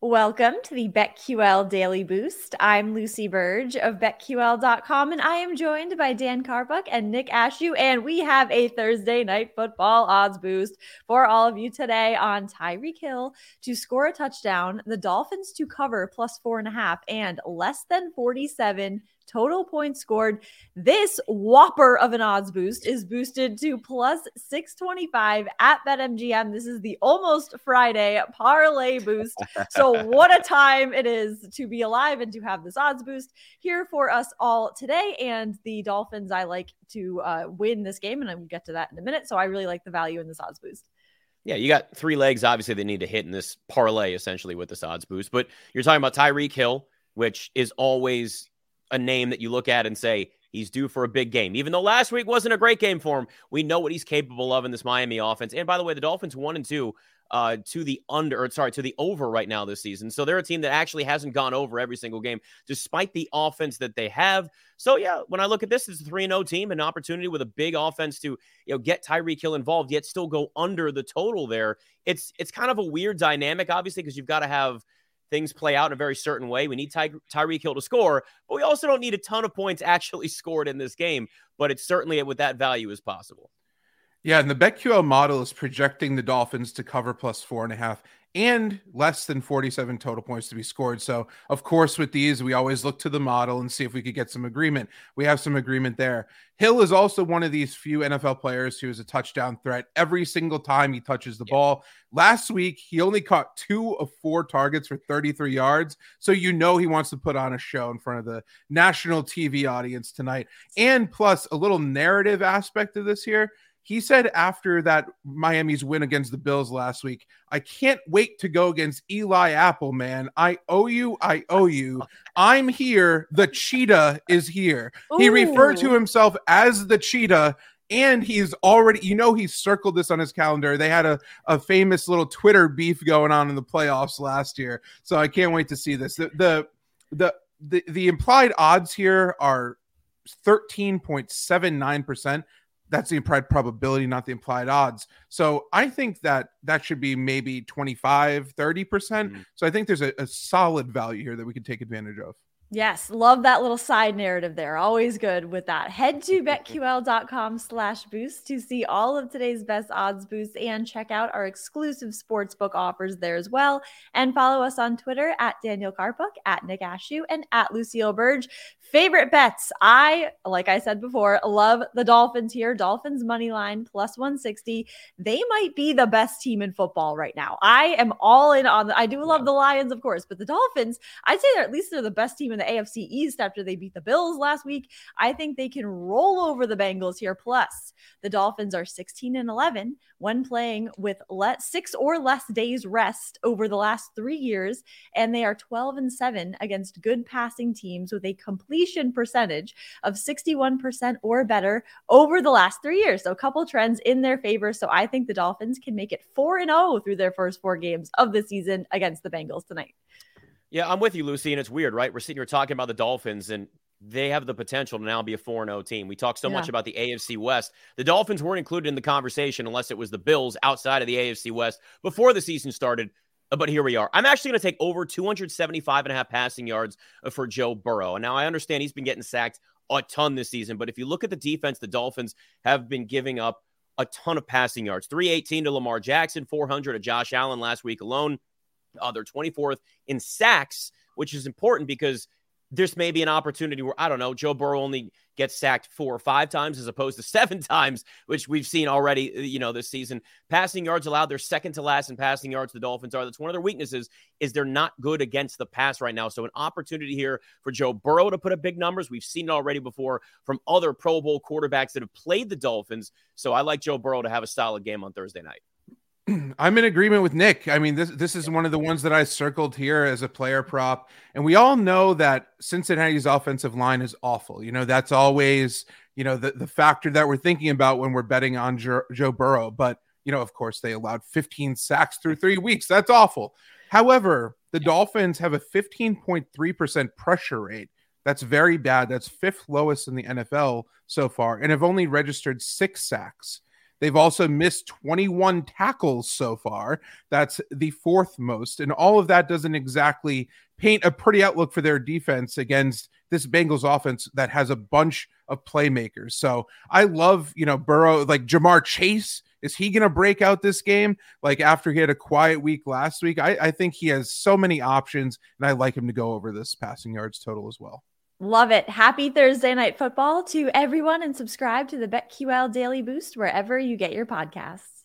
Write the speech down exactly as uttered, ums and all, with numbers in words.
Welcome to the BetQL Daily Boost. I'm Lucy Burge of BetQL dot com, and I am joined by Dan Carbuck and Nick Ashew, and we have a Thursday Night Football odds boost for all of you today on Tyreek Hill to score a touchdown, the Dolphins to cover plus four and a half, and less than forty-seven total points scored. This whopper of an odds boost is boosted to plus six twenty-five at BetMGM. This is the almost Friday parlay boost. So what a time it is to be alive and to have this odds boost here for us all today. And the Dolphins, I like to uh, win this game, and I will get to that in a minute. So I really like the value in this odds boost. Yeah, you got three legs, obviously, they need to hit in this parlay, essentially, with this odds boost. But you're talking about Tyreek Hill, which is always a name that you look at and say he's due for a big game. Even though last week wasn't a great game for him, we know what he's capable of in this Miami offense. And by the way, the Dolphins one and two uh, to the under, or sorry, to the over right now this season. So they're a team that actually hasn't gone over every single game, despite the offense that they have. So yeah, when I look at this, it's a three and oh team, an opportunity with a big offense to, you know, get Tyreek Hill involved, yet still go under the total there. It's it's kind of a weird dynamic, obviously, because you've got to have things play out in a very certain way. We need Ty- Tyreek Hill to score, but we also don't need a ton of points actually scored in this game. But it's certainly with that value is possible. Yeah, and the BetQL model is projecting the Dolphins to cover plus four and a half and less than forty-seven total points to be scored. So, of course, with these, we always look to the model and see if we could get some agreement. We have some agreement there. Hill is also one of these few N F L players who is a touchdown threat every single time he touches the yeah. ball. Last week, he only caught two of four targets for thirty-three yards. So you know he wants to put on a show in front of the national T V audience tonight. And plus, a little narrative aspect of this here. He said after that Miami's win against the Bills last week, I can't wait to go against Eli Apple, man. I owe you. I owe you. I'm here. The cheetah is here. Ooh. He referred to himself as the cheetah, and he's already, you know, he's circled this on his calendar. They had a, a famous little Twitter beef going on in the playoffs last year. So I can't wait to see this. The, the, the, the, the implied odds here are thirteen point seven nine percent. That's the implied probability, not the implied odds. So I think that that should be maybe twenty-five, thirty percent. Mm-hmm. So I think there's a, a solid value here that we can take advantage of. Yes, love that little side narrative there. Always good with that. Head to BetQL dot com slash boost to see all of today's best odds boosts and check out our exclusive sportsbook offers there as well. And follow us on Twitter at Daniel Carpuck, at Nick Ashew, and at Lucille Burge. Favorite bets. I, like I said before, love the Dolphins here. Dolphins money line plus one sixty. They might be the best team in football right now. I am all in on the, I do love the Lions, of course, but the Dolphins, I'd say they're at least they're the best team in the A F C East after they beat the Bills last week. I think they can roll over the Bengals here. Plus, the Dolphins are sixteen and eleven when playing with le- six or less days rest over the last three years, and they are twelve and seven against good passing teams with a completion percentage of sixty-one percent or better over the last three years. So a couple trends in their favor. So I think the Dolphins can make it four and oh through their first four games of the season against the Bengals tonight. Yeah, I'm with you, Lucy, and it's weird, right? We're sitting here talking about the Dolphins, and they have the potential to now be a four and oh team. We talk so yeah. much about the A F C West. The Dolphins weren't included in the conversation unless it was the Bills outside of the A F C West before the season started. But here we are. I'm actually going to take over two seventy-five and a half passing yards for Joe Burrow. And now I understand he's been getting sacked a ton this season, but if you look at the defense, the Dolphins have been giving up a ton of passing yards. three eighteen to Lamar Jackson, four hundred to Josh Allen last week alone. Uh, they're twenty-fourth in sacks, which is important because this may be an opportunity where, I don't know, Joe Burrow only gets sacked four or five times as opposed to seven times, which we've seen already, you know, this season. Passing yards allowed, they're second to last in passing yards. The Dolphins are. That's one of their weaknesses is they're not good against the pass right now. So an opportunity here for Joe Burrow to put up big numbers. We've seen it already before from other Pro Bowl quarterbacks that have played the Dolphins. So I like Joe Burrow to have a solid game on Thursday night. I'm in agreement with Nick. I mean, this this is one of the ones that I circled here as a player prop. And we all know that Cincinnati's offensive line is awful. You know, that's always, you know, the, the factor that we're thinking about when we're betting on Joe, Joe Burrow. But, you know, of course, they allowed fifteen sacks through three weeks. That's awful. However, the Dolphins have a fifteen point three percent pressure rate. That's very bad. That's fifth lowest in the N F L so far, and have only registered six sacks. They've also missed twenty-one tackles so far. That's the fourth most. And all of that doesn't exactly paint a pretty outlook for their defense against this Bengals offense that has a bunch of playmakers. So I love, you know, Burrow, like Jamar Chase. Is he going to break out this game? Like after he had a quiet week last week, I, I think he has so many options, and I like him to go over this passing yards total as well. Love it. Happy Thursday Night Football to everyone, and subscribe to the BetQL Daily Boost wherever you get your podcasts.